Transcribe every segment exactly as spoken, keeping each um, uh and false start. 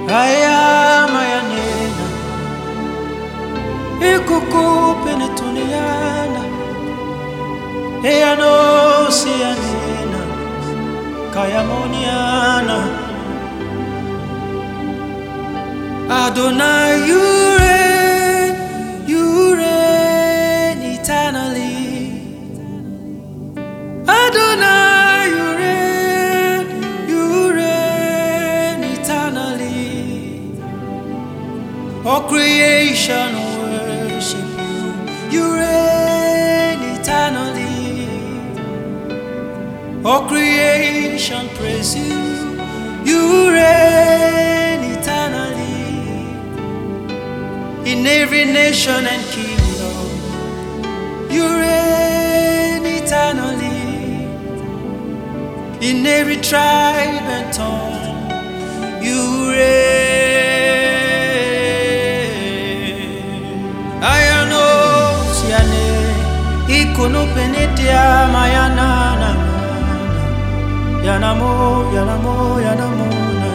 Aya mayanena ikukupe netuniana eya no sianena kaya moniana Adonai, you reign, you reign eternally. Adonai, you reign, you reign eternally. All creation worship you, you reign eternally. All creation praise you, you reign eternally. In every nation and kingdom, you reign eternally. In every tribe and tongue, you reign. I know, Siane, ikono penetia mayana, yanamo, yanamo, yanamo.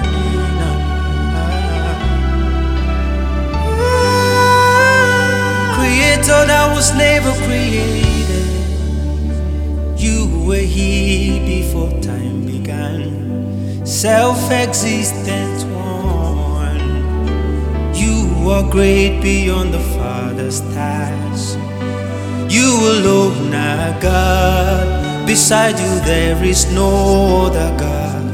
Creator that was never created, you were here before time began, self-existent one. You are great beyond the Father's task. You alone are God, beside you there is no other God.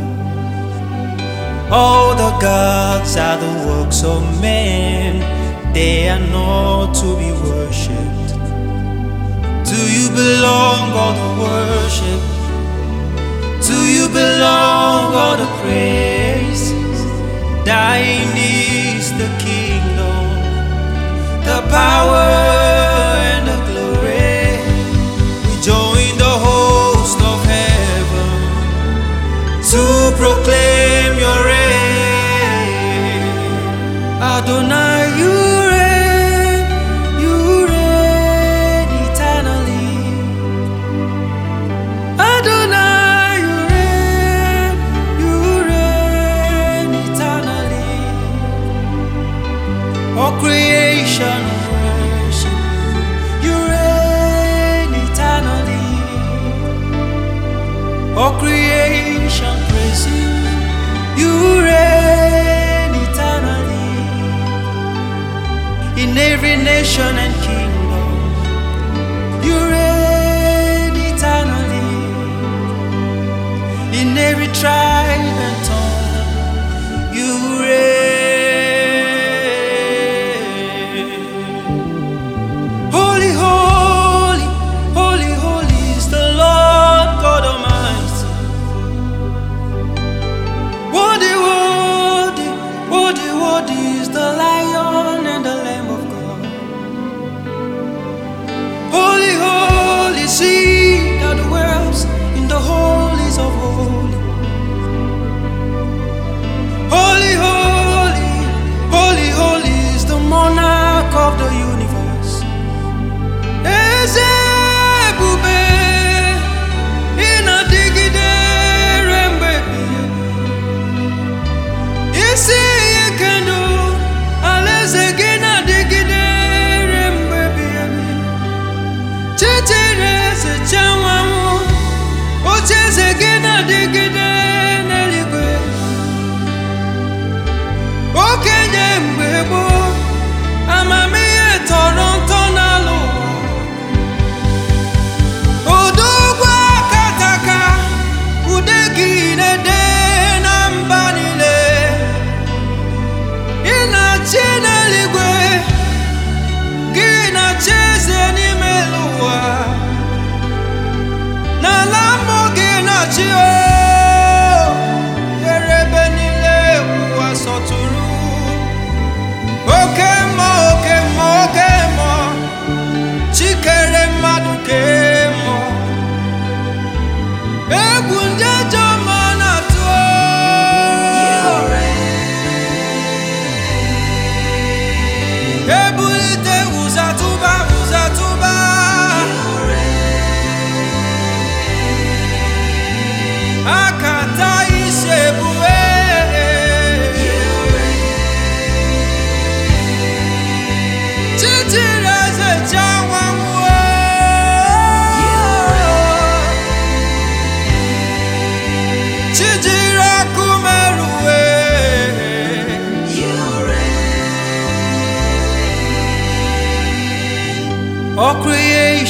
All the gods are the works of men, they are not to be worshipped. To you belong all the worship, to you belong all the praise. Thine is the kingdom, the power and the glory. We join the host of heaven to proclaim your reign. Adonai, you all creation worship you, you reign eternally. All creation praise you, you reign eternally. In every nation and kingdom, you reign eternally. In every tribe and tongue, you reign. Holy, holy,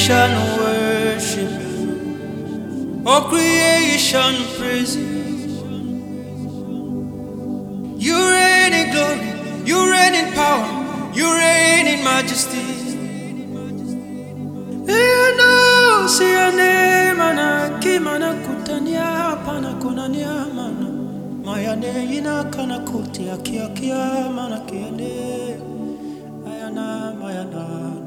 creation worship you. All creation praise you. You reign in glory, you reign in power, you reign in majesty. You know, see your name, mana kimana kutania, pana kunania mana. Mayane ina kana kuti akia kia mana kiane. Mayana, mayana.